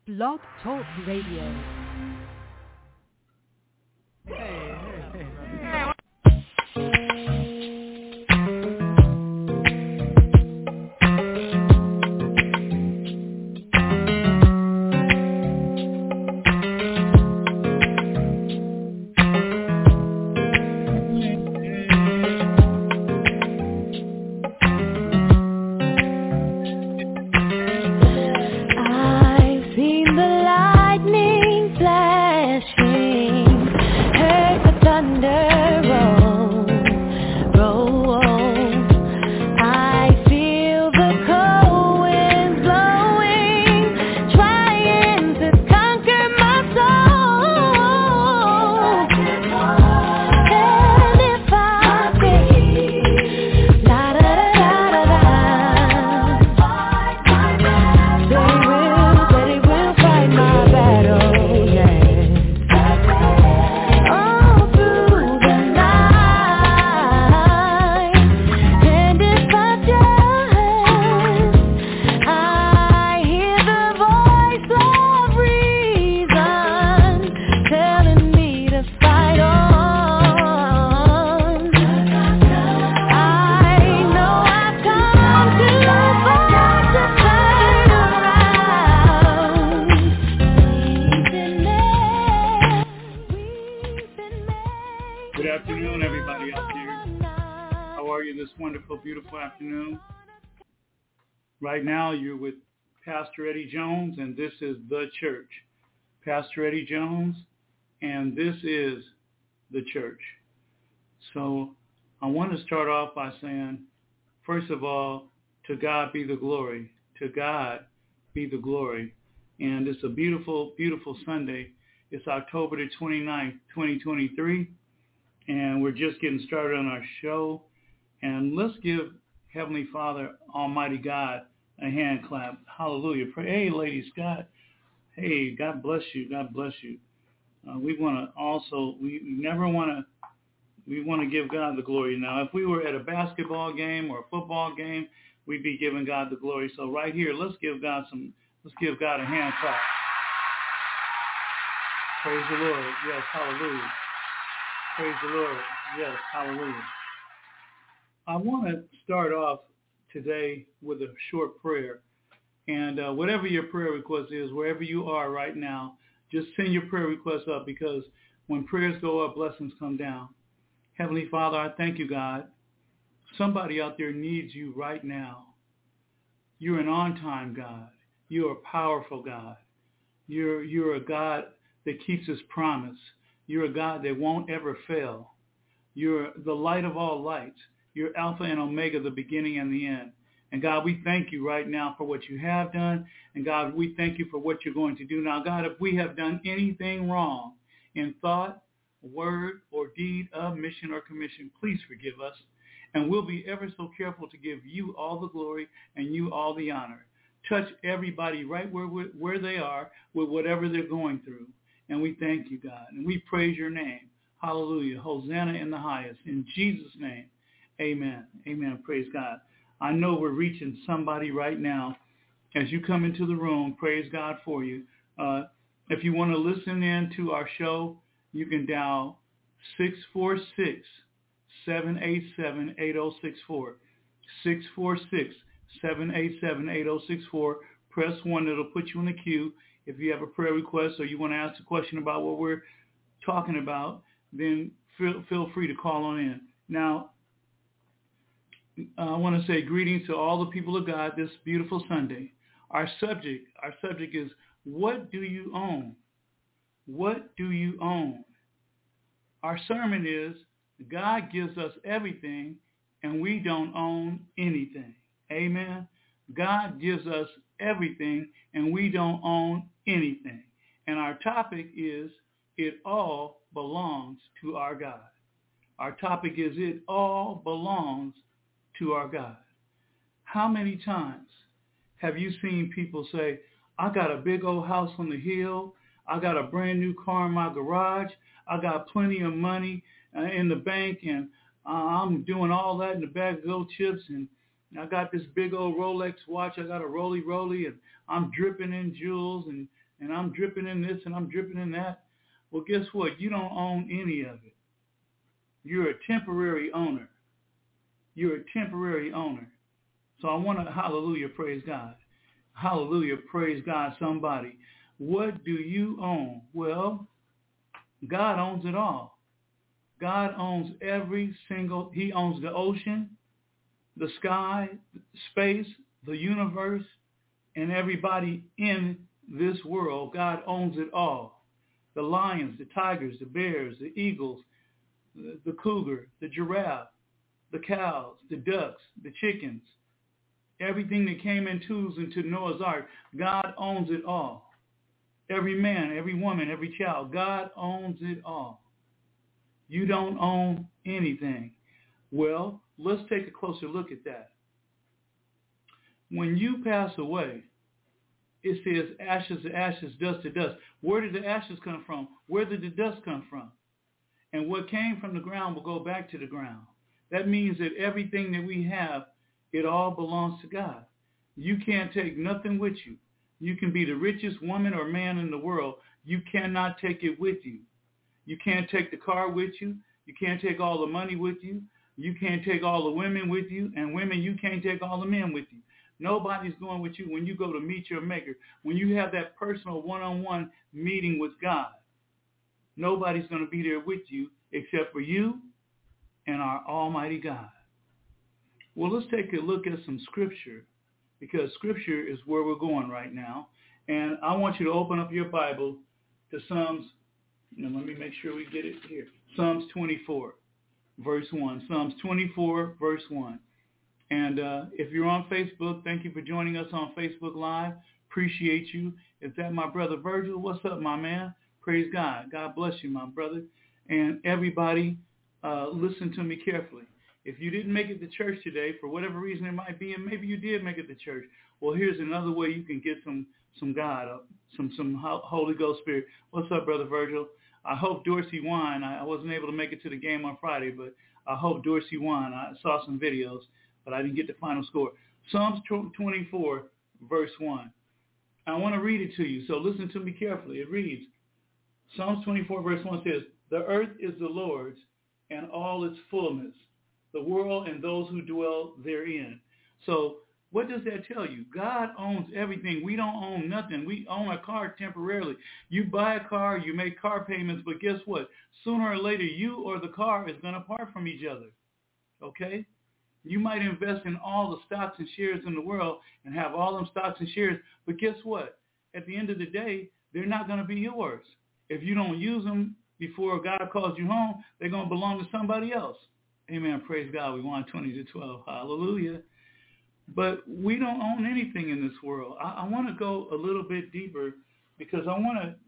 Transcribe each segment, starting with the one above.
Blog Talk Radio. Right now, you're with Pastor Eddie Jones, and this is The Church. Pastor Eddie Jones, and this is The Church. So I want to start off by saying, first of all, to God be the glory. To God be the glory. And it's a beautiful, beautiful Sunday. It's October the 29th, 2023, and we're just getting started on our show. And let's give Heavenly Father, Almighty God, a hand clap. Hallelujah. Hey, ladies, God. Hey, God bless you. God bless you. We want to also, we want to give God the glory. Now, if we were at a basketball game or a football game, we'd be giving God the glory. So right here, let's give God a hand clap. Praise the Lord. Yes, hallelujah. Praise the Lord. Yes, hallelujah. I want to start off today with a short prayer. And whatever your prayer request is, wherever you are right now, just send your prayer request up, because when prayers go up, blessings come down. Heavenly Father, I thank you, God. Somebody out there needs you right now. You're an on-time God. You're a powerful God. You're a God that keeps his promise. You're a God that won't ever fail. You're the light of all lights. You're Alpha and Omega, the beginning and the end. And God, we thank you right now for what you have done. And God, we thank you for what you're going to do. Now, God, if we have done anything wrong in thought, word, or deed of mission or commission, please forgive us. And we'll be ever so careful to give you all the glory and you all the honor. Touch everybody right where they are with whatever they're going through. And we thank you, God. And we praise your name. Hallelujah. Hosanna in the highest. In Jesus' name. Amen. Amen. Praise God. I know we're reaching somebody right now. As you come into the room, praise God for you. If you want to listen in to our show, you can dial 646-787-8064. 646-787-8064. Press 1. It'll put you in the queue. If you have a prayer request or you want to ask a question about what we're talking about, then feel free to call on in. Now, I want to say greetings to all the people of God this beautiful Sunday. Our subject is, what do you own? What do you own? Our sermon is, God gives us everything and we don't own anything. Amen. God gives us everything and we don't own anything. And our topic is, it all belongs to our God. Our topic is, it all belongs to our God. How many times have you seen people say, I got a big old house on the hill. I got a brand new car in my garage. I got plenty of money in the bank, and I'm doing all that in the bag of gold chips, and I got this big old Rolex watch. I got a Roly, and I'm dripping in jewels, and and I'm dripping in this and I'm dripping in that. Well, guess what? You don't own any of it. You're a temporary owner. You're a temporary owner. So I want to, hallelujah, praise God. Hallelujah, praise God, somebody. What do you own? Well, God owns it all. God owns he owns the ocean, the sky, space, the universe, and everybody in this world. God owns it all. The lions, the tigers, the bears, the eagles, the cougar, the giraffe, the cows, the ducks, the chickens, everything that came in twos into Noah's Ark. God owns it all. Every man, every woman, every child, God owns it all. You don't own anything. Well, let's take a closer look at that. When you pass away, it says ashes to ashes, dust to dust. Where did the ashes come from? Where did the dust come from? And what came from the ground will go back to the ground. That means that everything that we have, it all belongs to God. You can't take nothing with you. You can be the richest woman or man in the world. You cannot take it with you. You can't take the car with you. You can't take all the money with you. You can't take all the women with you. And women, you can't take all the men with you. Nobody's going with you when you go to meet your maker. When you have that personal one-on-one meeting with God, nobody's going to be there with you except for you and our Almighty God. Well, let's take a look at some scripture, because scripture is where we're going right now. And I want you to open up your Bible to Psalms. Let me make sure we get it here. Psalms 24, verse 1. Psalms 24, verse 1. And if you're on Facebook, thank you for joining us on Facebook Live. Appreciate you. Is that my brother Virgil? What's up, my man? Praise God. God bless you, my brother. And everybody, listen to me carefully. If you didn't make it to church today, for whatever reason it might be, and maybe you did make it to church, well, here's another way you can get some God, some Holy Ghost Spirit. What's up, brother Virgil? I hope Dorsey won. I wasn't able to make it to the game on Friday, but I hope Dorsey won. I saw some videos, but I didn't get the final score. Psalms 24, verse 1. I want to read it to you, so listen to me carefully. It reads, Psalms 24, verse 1 says, "The earth is the Lord's and all its fullness, the world and those who dwell therein." So what does that tell you? God owns everything. We don't own nothing. We own a car temporarily. You buy a car, you make car payments, but guess what? Sooner or later, you or the car is going to part from each other, okay? You might invest in all the stocks and shares in the world and have all them stocks and shares, but guess what? At the end of the day, they're not going to be yours. If you don't use them before God calls you home, they're going to belong to somebody else. Amen. Praise God. We won 20-12. Hallelujah. But we don't own anything in this world. I want to go a little bit deeper because I want to,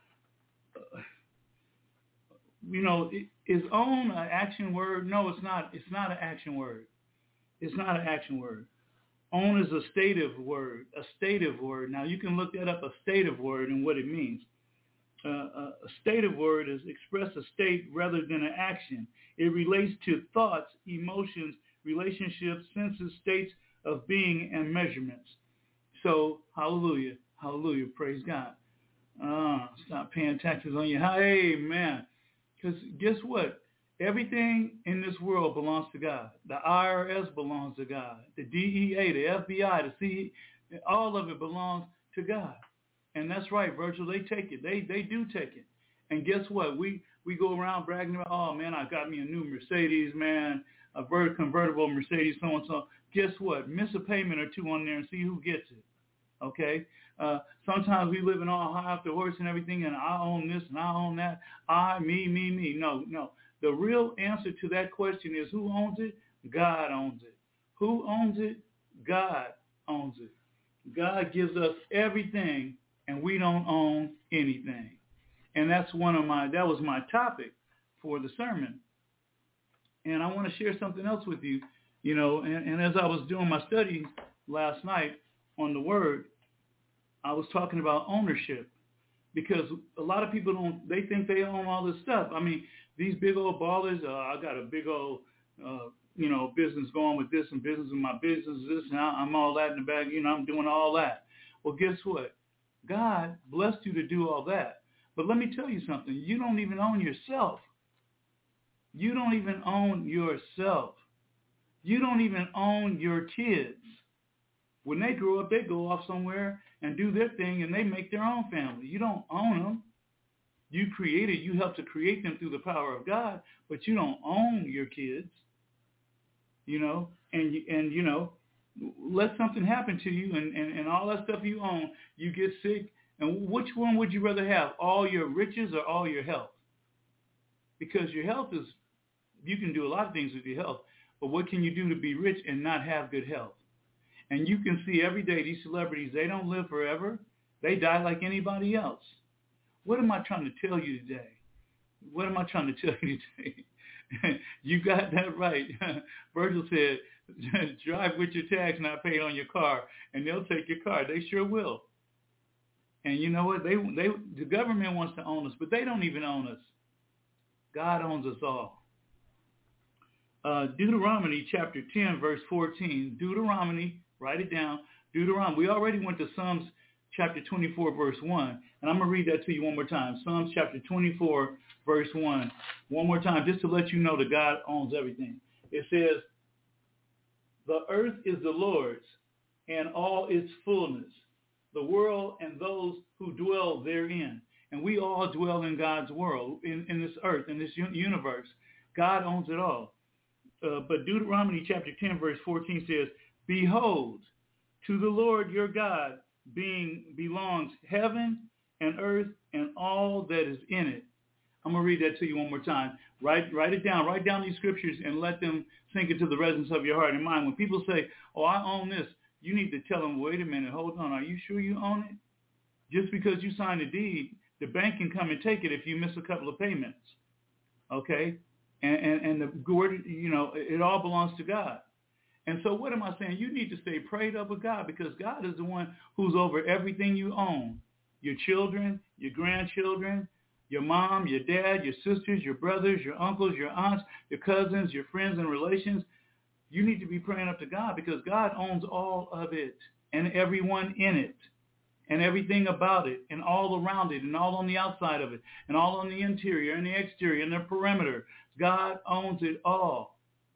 is own an action word? No, it's not. It's not an action word. It's not an action word. Own is a stative word, a stative word. Now, you can look that up, a stative word, and what it means. A stative word is express a state rather than an action. It relates to thoughts, emotions, relationships, senses, states of being, and measurements. So, hallelujah, hallelujah, praise God. Stop paying taxes on your house. Amen. Because guess what? Everything in this world belongs to God. The IRS belongs to God. The DEA, the FBI, the CE, all of it belongs to God. And that's right, Virgil, they take it. They do take it. And guess what? We go around bragging about, oh, man, I got me a new Mercedes, man, a very convertible Mercedes, so-and-so. Guess what? Miss a payment or two on there and see who gets it, okay? Sometimes we live in all high off the horse and everything, and I own this and I own that. Me. No. The real answer to that question is who owns it? God owns it. Who owns it? God owns it. God gives us everything, and we don't own anything. And that was my topic for the sermon. And I want to share something else with you, and as I was doing my study last night on the word, I was talking about ownership, because a lot of people they think they own all this stuff. I mean, these big old ballers, I got a big old, business going with this and business with my business, this, and I'm all that in the bag, I'm doing all that. Well, guess what? God blessed you to do all that. But let me tell you something. You don't even own yourself. You don't even own yourself. You don't even own your kids. When they grow up, they go off somewhere and do their thing and they make their own family. You don't own them. You help to create them through the power of God, but you don't own your kids, and let something happen to you and all that stuff you own, you get sick. And which one would you rather have, all your riches or all your health? Because your health you can do a lot of things with your health, but what can you do to be rich and not have good health? And you can see every day these celebrities, they don't live forever. They die like anybody else. What am I trying to tell you today? What am I trying to tell you today? You got that right. Virgil said, drive with your tax not paid on your car, and they'll take your car. They sure will. And you know what? The government wants to own us, but they don't even own us. God owns us all. Deuteronomy chapter 10, verse 14. Deuteronomy, write it down. Deuteronomy. We already went to Psalms chapter 24, verse 1. And I'm going to read that to you one more time. Psalms chapter 24, verse 1. One more time, just to let you know that God owns everything. It says, the earth is the Lord's and all its fullness, the world and those who dwell therein. And we all dwell in God's world, in this earth, in this universe. God owns it all. But Deuteronomy chapter 10, verse 14 says, behold, to the Lord your God belongs heaven and earth and all that is in it. I'm going to read that to you one more time. Write it down. Write down these scriptures and let them sink into the resonance of your heart and mind. When people say, oh, I own this, you need to tell them, wait a minute, hold on. Are you sure you own it? Just because you signed a deed, the bank can come and take it if you miss a couple of payments. Okay? And the word, it all belongs to God. And so what am I saying? You need to stay prayed up with God, because God is the one who's over everything you own. Your children, your grandchildren, your mom, your dad, your sisters, your brothers, your uncles, your aunts, your cousins, your friends and relations. You need to be praying up to God, because God owns all of it and everyone in it and everything about it and all around it and all on the outside of it and all on the interior and the exterior and the perimeter. God owns it all.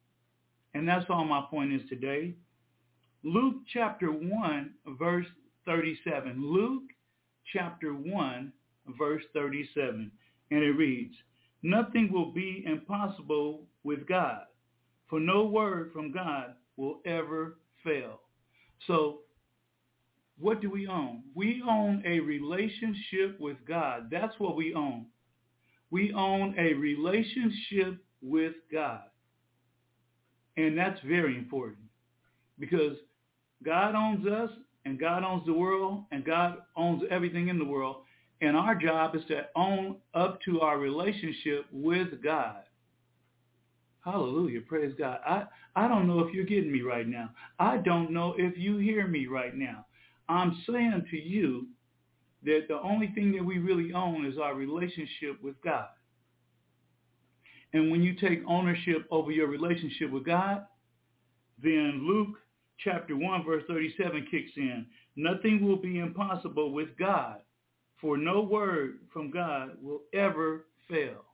And that's all my point is today. Luke chapter 1, verse 37. Luke chapter 1, verse 37. And it reads, nothing will be impossible with God, for no word from God will ever fail. So what do we own? We own a relationship with God. That's what we own. We own a relationship with God. And that's very important, because God owns us and God owns the world and God owns everything in the world. And our job is to own up to our relationship with God. Hallelujah. Praise God. I don't know if you're getting me right now. I don't know if you hear me right now. I'm saying to you that the only thing that we really own is our relationship with God. And when you take ownership over your relationship with God, then Luke chapter 1, verse 37 kicks in. Nothing will be impossible with God, for no word from God will ever fail.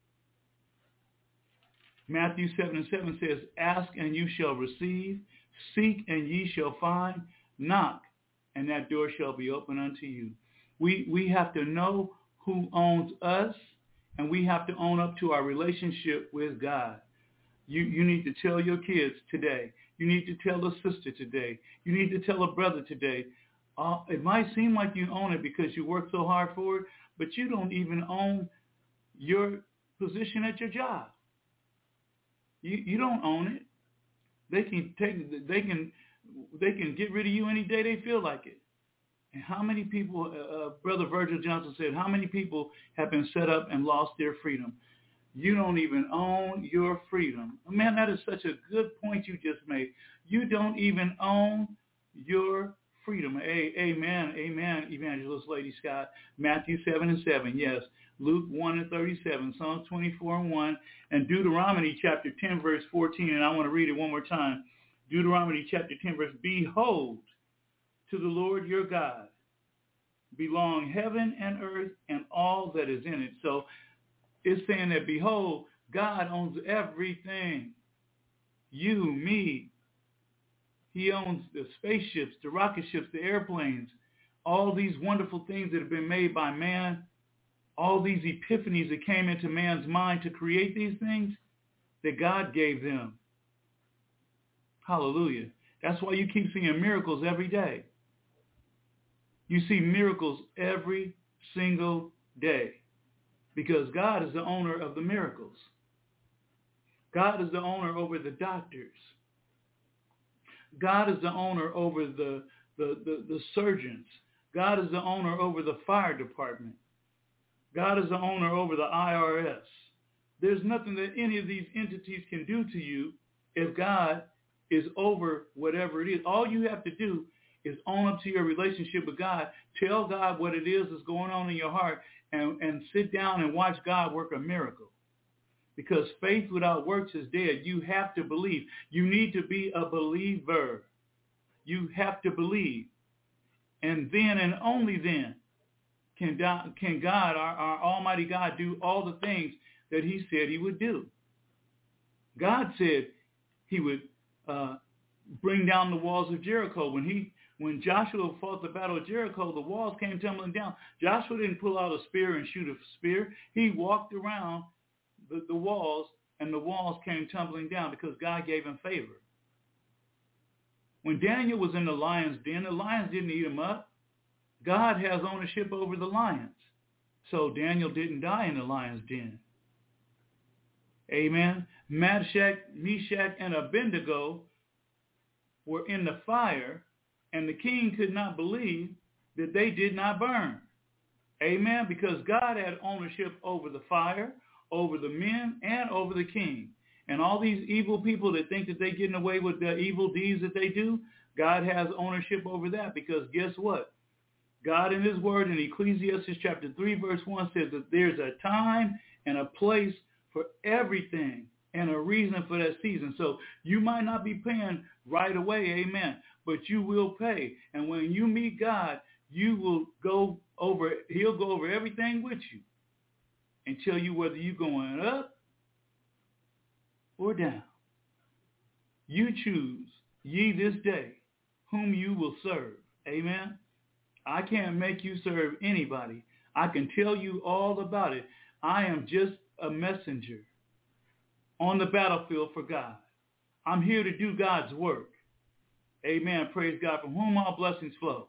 Matthew 7:7 says, ask and you shall receive, seek and ye shall find, knock and that door shall be open unto you. We have to know who owns us, and we have to own up to our relationship with God. You need to tell your kids today. You need to tell a sister today. You need to tell a brother today. It might seem like you own it because you work so hard for it, but you don't even own your position at your job. You don't own it. They can get rid of you any day they feel like it. And how many people, Brother Virgil Johnson said, how many people have been set up and lost their freedom? You don't even own your freedom. Man, that is such a good point you just made. You don't even own your freedom. Amen, amen, Evangelist Lady Scott. Matthew 7:7, yes. Luke 1:37, Psalm 24:1, and Deuteronomy chapter 10, verse 14. And I want to read it one more time. Deuteronomy chapter 10, verse, behold, to the Lord your God belong heaven and earth and all that is in it. So it's saying that, behold, God owns everything. You, me. He owns the spaceships, the rocket ships, the airplanes, all these wonderful things that have been made by man, all these epiphanies that came into man's mind to create these things that God gave them. Hallelujah. That's why you keep seeing miracles every day. You see miracles every single day because God is the owner of the miracles. God is the owner over the doctors. God is the owner over the surgeons. God is the owner over the fire department. God is the owner over the IRS. There's nothing that any of these entities can do to you if God is over whatever it is. All you have to do is own up to your relationship with God. Tell God what it is that's going on in your heart and sit down and watch God work a miracle. Because faith without works is dead. You have to believe. You need to be a believer. You have to believe. And then and only then can God, our Almighty God, do all the things that he said he would do. God said he would bring down the walls of Jericho. When Joshua fought the battle of Jericho, the walls came tumbling down. Joshua didn't pull out a spear and shoot a spear. He walked around the walls, and the walls came tumbling down because God gave him favor. When Daniel was in the lion's den, the lions didn't eat him up. God has ownership over the lions. So Daniel didn't die in the lion's den. Amen. Meshach, and Abednego were in the fire, and the king could not believe that they did not burn. Amen. Because God had ownership over the fire, over the men, and over the king. And all these evil people that think that they're getting away with the evil deeds that they do, God has ownership over that, because guess what? God in his word in Ecclesiastes chapter 3 verse 1 says that there's a time and a place for everything and a reason for that season. So you might not be paying right away, amen, but you will pay. And when you meet God, he'll go over everything with you and tell you whether you're going up or down. You choose ye this day whom you will serve. Amen. I can't make you serve anybody. I can tell you all about it. I am just a messenger on the battlefield for God. I'm here to do God's work. Amen. Praise God, from whom all blessings flow.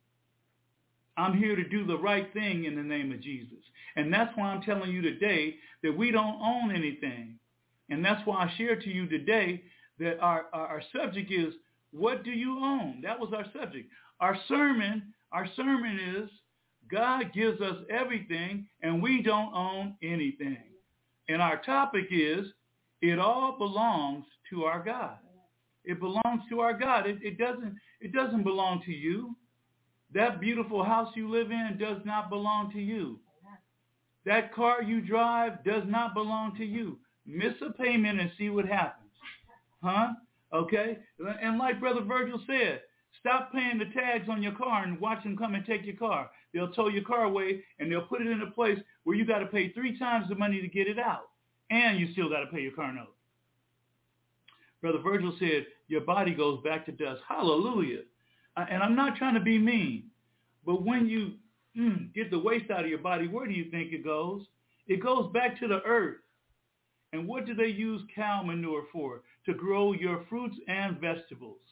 I'm here to do the right thing in the name of Jesus. And that's why I'm telling you today that we don't own anything. And that's why I share to you today that our subject is, what do you own? That was our subject. Our sermon is, God gives us everything and we don't own anything. And our topic is, it all belongs to our God. It belongs to our God. It doesn't belong to you. That beautiful house you live in does not belong to you. That car you drive does not belong to you. Miss a payment and see what happens. Huh? Okay? And like Brother Virgil said, stop paying the tags on your car and watch them come and take your car. They'll tow your car away and they'll put it in a place where you got to pay 3 times the money to get it out. And you still got to pay your car note. Brother Virgil said, your body goes back to dust. Hallelujah. And I'm not trying to be mean, but when you get the waste out of your body, where do you think it goes? It goes back to the earth. And what do they use cow manure for? To grow your fruits and vegetables.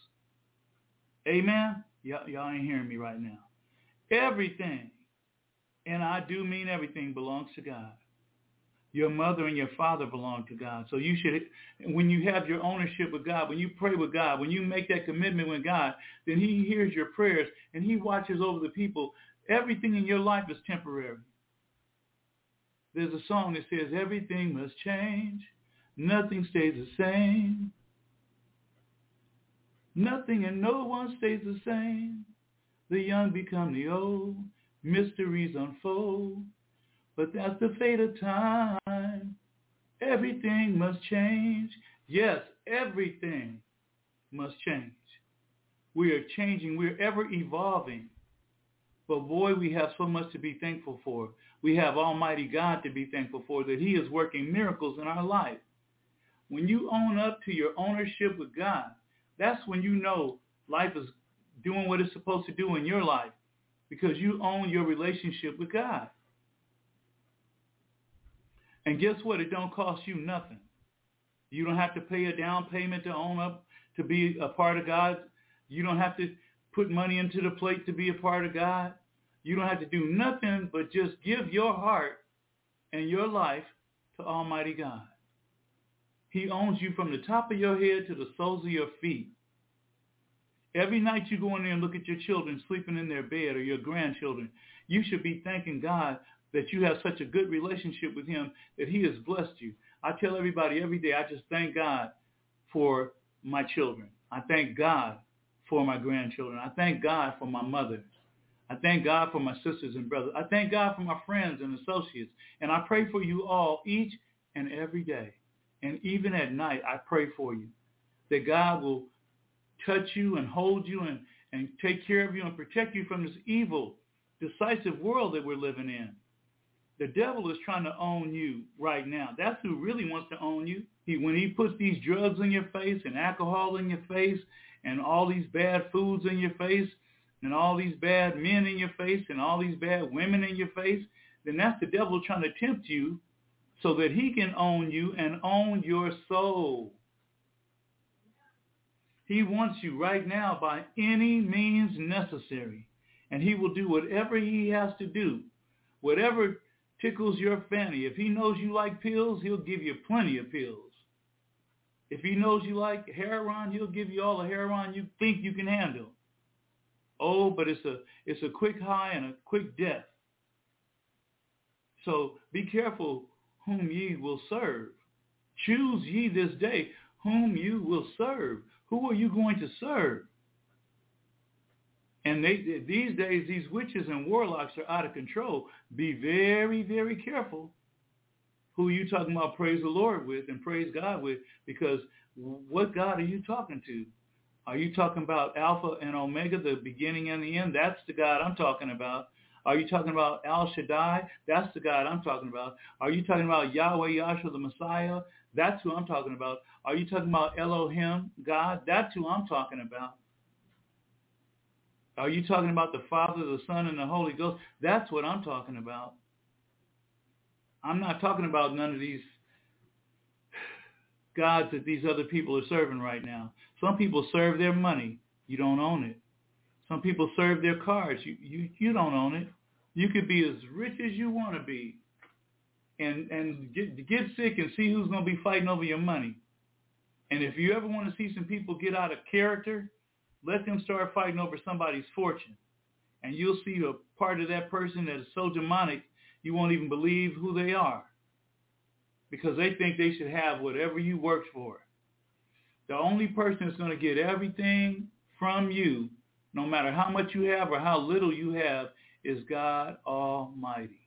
Amen? Y'all ain't hearing me right now. Everything, and I do mean everything, belongs to God. Your mother and your father belong to God. So you should, when you have your ownership with God, when you pray with God, when you make that commitment with God, then he hears your prayers and he watches over the people. Everything in your life is temporary. There's a song that says, everything must change. Nothing stays the same. Nothing and no one stays the same. The young become the old. Mysteries unfold. But that's the fate of time. Everything must change. Yes, everything must change. We are changing. We're ever evolving. But boy, we have so much to be thankful for. We have Almighty God to be thankful for, that he is working miracles in our life. When you own up to your ownership with God, that's when you know life is doing what it's supposed to do in your life, because you own your relationship with God. And guess what? It don't cost you nothing. You don't have to pay a down payment to own up, to be a part of God. You don't have to put money into the plate to be a part of God. You don't have to do nothing but just give your heart and your life to Almighty God. He owns you from the top of your head to the soles of your feet. Every night you go in there and look at your children sleeping in their bed, or your grandchildren, you should be thanking God that you have such a good relationship with him, that he has blessed you. I tell everybody every day, I just thank God for my children. I thank God for my grandchildren. I thank God for my mother. I thank God for my sisters and brothers. I thank God for my friends and associates. And I pray for you all each and every day. And even at night, I pray for you, that God will touch you and hold you and take care of you and protect you from this evil, decisive world that we're living in. The devil is trying to own you right now. That's who really wants to own you. When he puts these drugs in your face and alcohol in your face and all these bad foods in your face and all these bad men in your face and all these bad women in your face, then that's the devil trying to tempt you so that he can own you and own your soul. He wants you right now by any means necessary, and he will do whatever he has to do, whatever tickles your fancy. If he knows you like pills, he'll give you plenty of pills. If he knows you like heroin, he'll give you all the heroin you think you can handle. Oh, but it's a quick high and a quick death. So be careful whom ye will serve. Choose ye this day whom you will serve. Who are you going to serve? And these days, these witches and warlocks are out of control. Be very, very careful who you talking about praise the Lord with and praise God with, because what God are you talking to? Are you talking about Alpha and Omega, the beginning and the end? That's the God I'm talking about. Are you talking about Al Shaddai? That's the God I'm talking about. Are you talking about Yahweh Yahshua the Messiah? That's who I'm talking about. Are you talking about Elohim, God? That's who I'm talking about. Are you talking about the Father, the Son, and the Holy Ghost? That's what I'm talking about. I'm not talking about none of these gods that these other people are serving right now. Some people serve their money. You don't own it. Some people serve their cars. You don't own it. You could be as rich as you want to be and get sick and see who's going to be fighting over your money. And if you ever want to see some people get out of character, let them start fighting over somebody's fortune. And you'll see a part of that person that is so demonic, you won't even believe who they are, because they think they should have whatever you worked for. The only person that's going to get everything from you, no matter how much you have or how little you have, is God Almighty.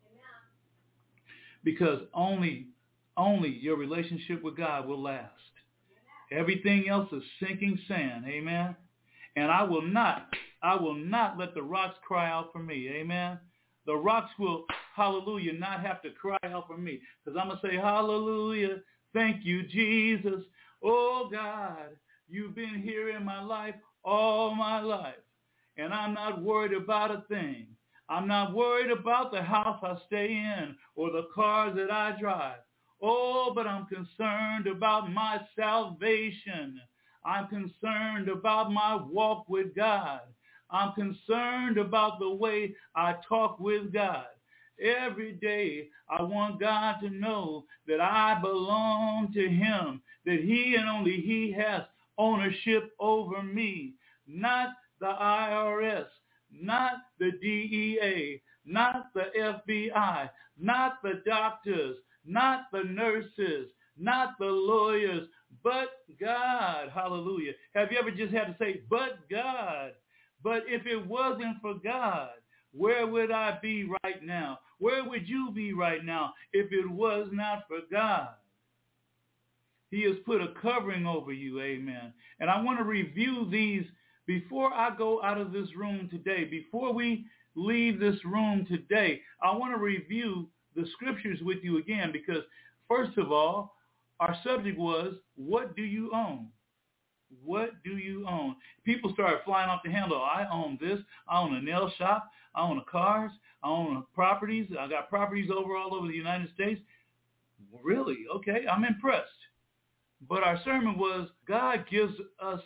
Because only your relationship with God will last. Everything else is sinking sand. Amen. And I will not let the rocks cry out for me. Amen. The rocks will, hallelujah, not have to cry out for me. Because I'm going to say, hallelujah, thank you, Jesus. Oh, God, you've been here in my life all my life. And I'm not worried about a thing. I'm not worried about the house I stay in or the cars that I drive. Oh, but I'm concerned about my salvation. I'm concerned about my walk with God. I'm concerned about the way I talk with God. Every day I want God to know that I belong to him, that he and only he has ownership over me, not the IRS, not the DEA, not the FBI, not the doctors, not the nurses, not the lawyers, but God. Hallelujah. Have you ever just had to say, but God? But if it wasn't for God, where would I be right now? Where would you be right now if it was not for God? He has put a covering over you, amen. And I want to review these before I go out of this room today, before we leave this room today, I want to review the scriptures with you again because, first of all, our subject was, what do you own? What do you own? People started flying off the handle. I own this. I own a nail shop. I own cars. I own properties. I got properties all over the United States. Really? Okay, I'm impressed. But our sermon was, God gives us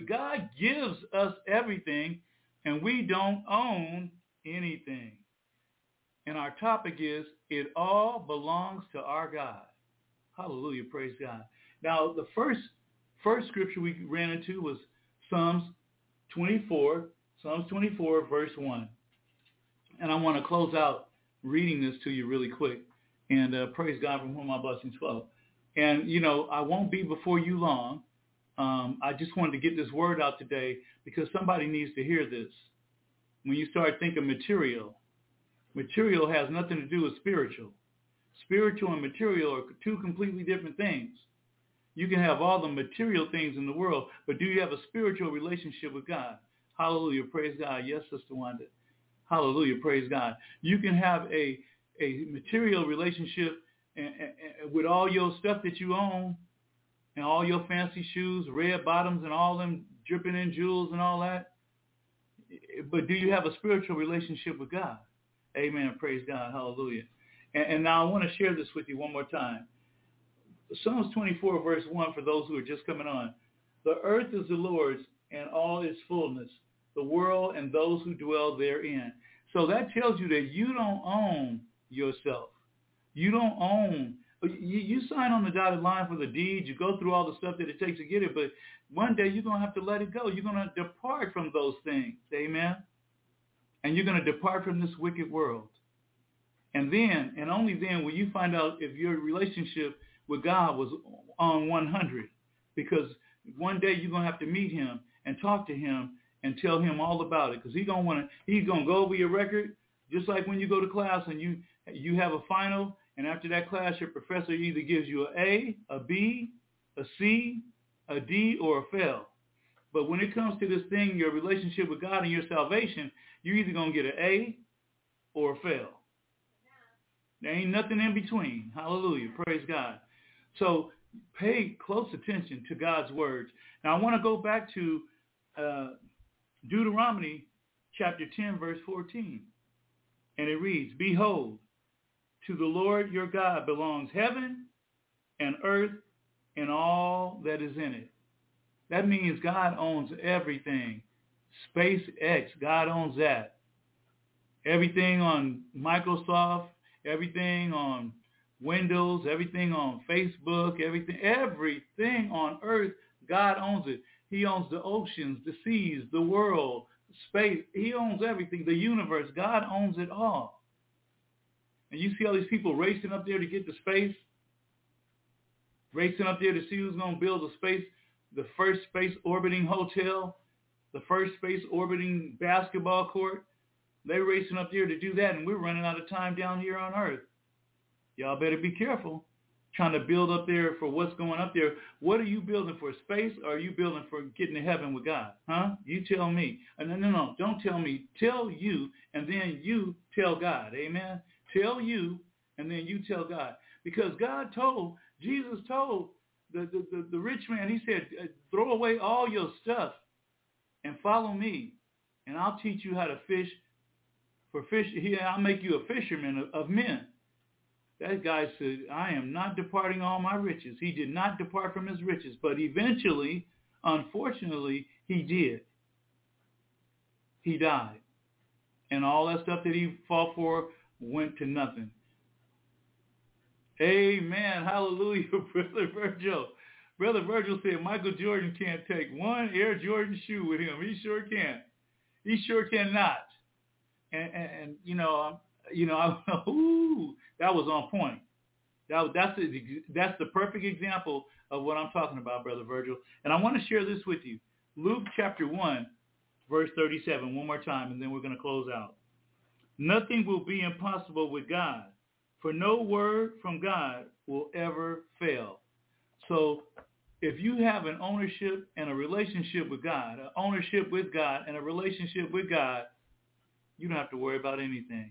everything, and we don't own anything. And our topic is, it all belongs to our God. Hallelujah, praise God. Now, the first scripture we ran into was Psalms 24, verse 1. And I want to close out reading this to you really quick. And praise God from whom my blessings flow. And, I won't be before you long. I just wanted to get this word out today because somebody needs to hear this. When you start thinking material has nothing to do with spiritual. Spiritual and material are two completely different things. You can have all the material things in the world, but do you have a spiritual relationship with God? Hallelujah, praise God. Yes, Sister Wanda. Hallelujah, praise God. You can have a material relationship and with all your stuff that you own and all your fancy shoes, red bottoms and all them dripping in jewels and all that. But do you have a spiritual relationship with God? Amen, praise God, hallelujah. And now I want to share this with you one more time. Psalms 24, verse 1, for those who are just coming on. The earth is the Lord's and all its fullness, the world and those who dwell therein. So that tells you that you don't own yourself. You don't own. You sign on the dotted line for the deed. You go through all the stuff that it takes to get it. But one day you're going to have to let it go. You're going to depart from those things. Amen? And you're going to depart from this wicked world. And then, and only then, will you find out if your relationship with God was on 100. Because one day you're going to have to meet him and talk to him and tell him all about it. Because he's going to go over your record, just like when you go to class and you have a final. And after that class, your professor either gives you an A, a B, a C, a D, or a fail. But when it comes to this thing, your relationship with God and your salvation, you're either going to get an A or a fail. There ain't nothing in between. Hallelujah. Praise God. So pay close attention to God's words. Now I want to go back to Deuteronomy chapter 10, verse 14. And it reads, behold, to the Lord your God belongs heaven and earth and all that is in it. That means God owns everything. SpaceX, God owns that. Everything on Microsoft, everything on Windows, everything on Facebook, everything on earth, God owns it. He owns the oceans, the seas, the world, space. He owns everything, the universe. God owns it all. And you see all these people racing up there to get to space, racing up there to see who's going to build the first space orbiting hotel, the first space orbiting basketball court. They're racing up there to do that, and we're running out of time down here on Earth. Y'all better be careful trying to build up there for what's going up there. What are you building for, space, or are you building for getting to heaven with God? Huh? You tell me. No, don't tell me. Tell you, and then you tell God. Amen? Tell you, and then you tell God. Because Jesus told the rich man, he said, throw away all your stuff and follow me, and I'll teach you how to fish. I'll make you a fisherman of men. That guy said, I am not departing all my riches. He did not depart from his riches, but eventually, unfortunately, he did. He died. And all that stuff that he fought for went to nothing. Amen. Hallelujah, Brother Virgil. Brother Virgil said Michael Jordan can't take one Air Jordan shoe with him. He sure can't. He sure cannot. And that was on point. That's the perfect example of what I'm talking about, Brother Virgil. And I want to share this with you. Luke chapter 1, verse 37, one more time, and then we're going to close out. Nothing will be impossible with God, for no word from God will ever fail. So if you have an ownership and a relationship with God, an ownership with God and a relationship with God, you don't have to worry about anything.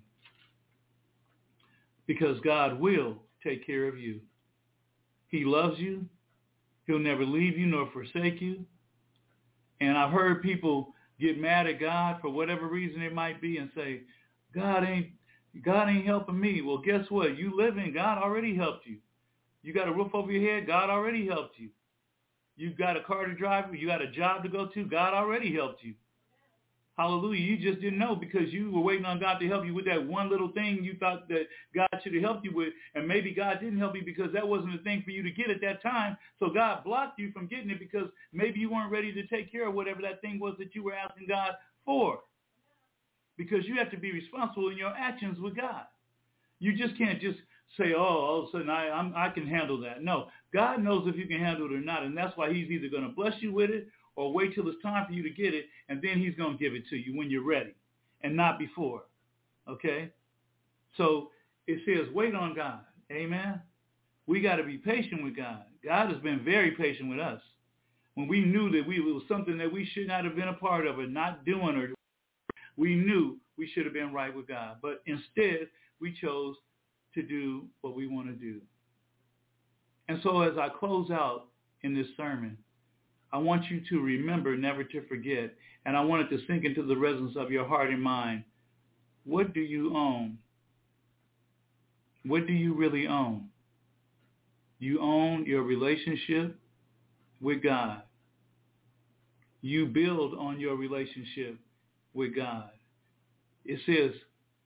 Because God will take care of you. He loves you. He'll never leave you nor forsake you. And I've heard people get mad at God for whatever reason it might be and say, God ain't helping me. Well, guess what? You living, God already helped you. You got a roof over your head, God already helped you. You got a car to drive, you got a job to go to, God already helped you. Hallelujah. You just didn't know because you were waiting on God to help you with that one little thing you thought that God should have helped you with. And maybe God didn't help you because that wasn't a thing for you to get at that time. So God blocked you from getting it because maybe you weren't ready to take care of whatever that thing was that you were asking God for. Because you have to be responsible in your actions with God. You just can't just say, all of a sudden I can handle that. No, God knows if you can handle it or not. And that's why he's either going to bless you with it or wait till it's time for you to get it, and then he's going to give it to you when you're ready and not before, okay? So it says wait on God, amen? We got to be patient with God. God has been very patient with us. When we knew that it was something that we should not have been a part of or not doing, or we knew we should have been right with God. But instead, we chose to do what we want to do. And so as I close out in this sermon, I want you to remember never to forget, and I want it to sink into the resonance of your heart and mind. What do you own? What do you really own? You own your relationship with God. You build on your relationship with God. It says,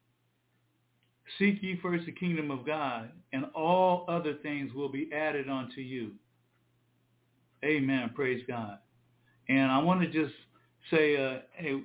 seek ye first the kingdom of God, and all other things will be added unto you. Amen. Praise God. And I want to just say,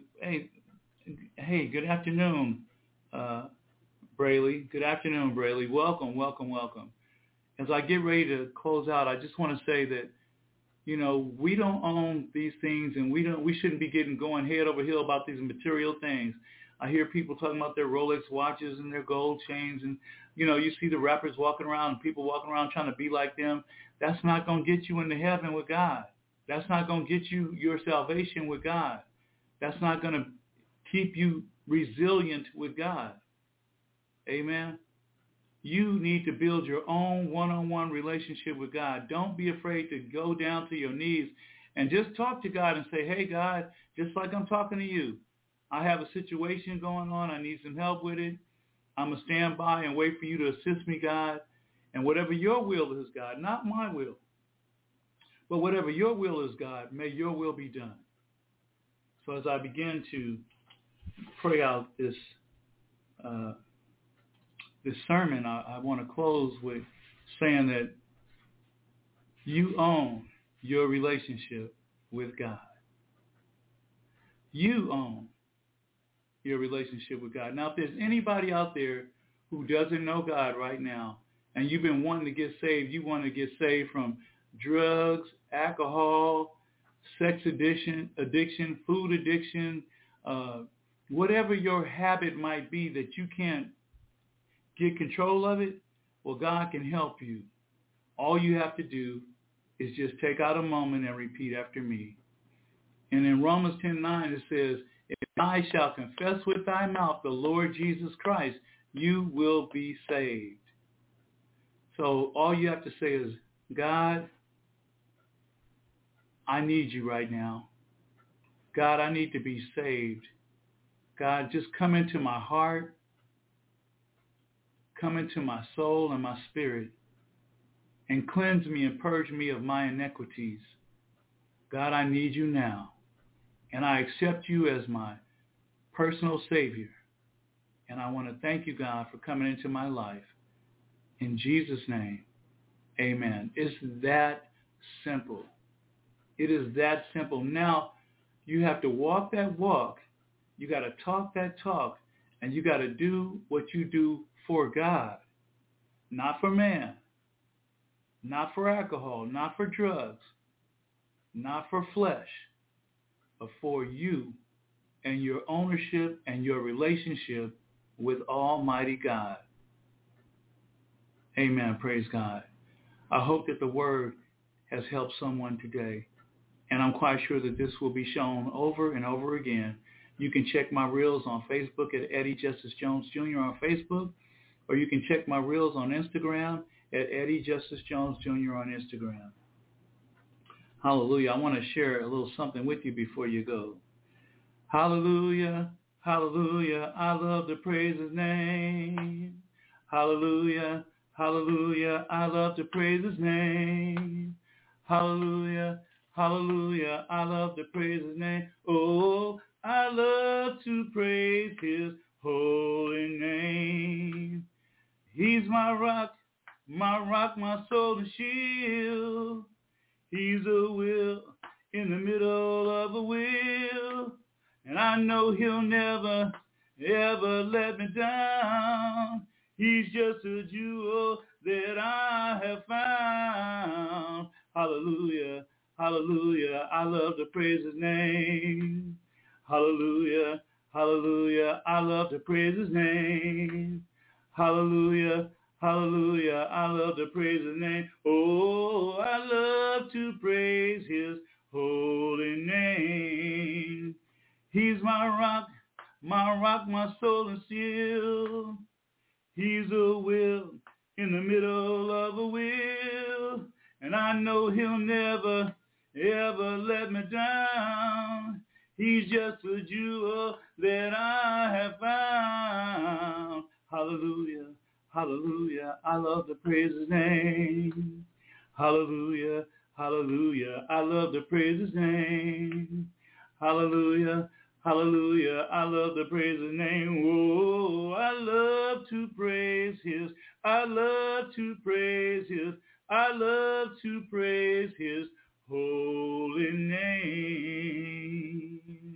hey, good afternoon, Brayley. Good afternoon, Brayley. Welcome, welcome, welcome. As I get ready to close out, I just want to say that, you know, we don't own these things, and we shouldn't be going head over heel about these material things. I hear people talking about their Rolex watches and their gold chains, and, you know, you see the rappers walking around and people walking around trying to be like them. That's not going to get you into heaven with God. That's not going to get you your salvation with God. That's not going to keep you resilient with God. Amen. You need to build your own one-on-one relationship with God. Don't be afraid to go down to your knees and just talk to God and say, hey, God, just like I'm talking to you, I have a situation going on. I need some help with it. I'm going to stand by and wait for you to assist me, God. And whatever your will is, God, not my will, but whatever your will is, God, may your will be done. So as I begin to pray out this sermon, I want to close with saying that you own your relationship with God. You own your relationship with God. Now, if there's anybody out there who doesn't know God right now, and you've been wanting to get saved, you want to get saved from drugs, alcohol, sex addiction, food addiction, whatever your habit might be that you can't get control of it, well, God can help you. All you have to do is just take out a moment and repeat after me. And in Romans 10:9, it says, if thou shalt confess with thy mouth the Lord Jesus Christ, you will be saved. So all you have to say is, God, I need you right now. God, I need to be saved. God, just come into my heart, come into my soul and my spirit, and cleanse me and purge me of my iniquities. God, I need you now. And I accept you as my personal Savior. And I want to thank you, God, for coming into my life. In Jesus' name, amen. It's that simple. It is that simple. Now, you have to walk that walk. You got to talk that talk. And you got to do what you do for God, not for man, not for alcohol, not for drugs, not for flesh, but for you and your ownership and your relationship with Almighty God. Amen. Praise God. I hope that the word has helped someone today. And I'm quite sure that this will be shown over and over again You can check my reels on Facebook at Eddie Justice Jones Jr. on Facebook, or you can check my reels on Instagram at Eddie Justice Jones Jr. on Instagram. Hallelujah. I want to share a little something with you before you go. Hallelujah, hallelujah, I love to praise his name. Hallelujah, hallelujah, I love to praise his name. Hallelujah, hallelujah, I love to praise his name. Oh, I love to praise his holy name. He's my rock, my soul and shield. He's a will in the middle of a wheel. And I know he'll never, ever let me down. He's just a jewel that I have found. Hallelujah, hallelujah, I love to praise his name. Hallelujah, hallelujah, I love to praise his name. Hallelujah, hallelujah, I love to praise his name. Oh, I love to praise his holy name. He's my rock, my soul and shield. He's a will in the middle of a wheel. And I know he'll never, ever let me down. He's just a jewel that I have found. Hallelujah, hallelujah, I love to praise his name. Hallelujah, hallelujah, I love to praise his name. Hallelujah, hallelujah, I love to praise his name. Oh, I love to praise his, I love to praise his, I love to praise his holy name.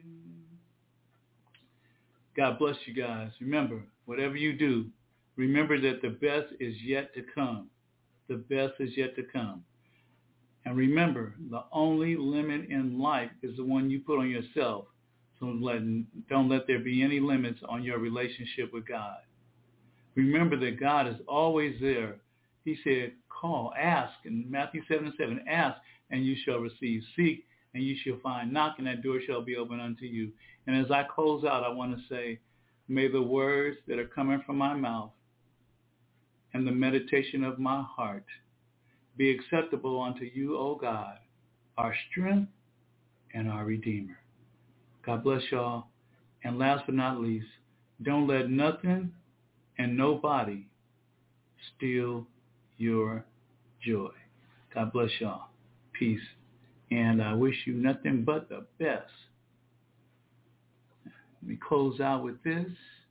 God bless you guys. Remember, whatever you do, remember that the best is yet to come. The best is yet to come. And remember, the only limit in life is the one you put on yourself. So don't let there be any limits on your relationship with God. Remember that God is always there. He said, call, ask. In Matthew 7:7, ask, and you shall receive. Seek, and you shall find. Knock, and that door shall be open unto you. And as I close out, I want to say, may the words that are coming from my mouth and the meditation of my heart be acceptable unto you, O God, our strength and our Redeemer. God bless y'all. And last but not least, don't let nothing and nobody steal your joy. God bless y'all. Peace. And I wish you nothing but the best. Let me close out with this.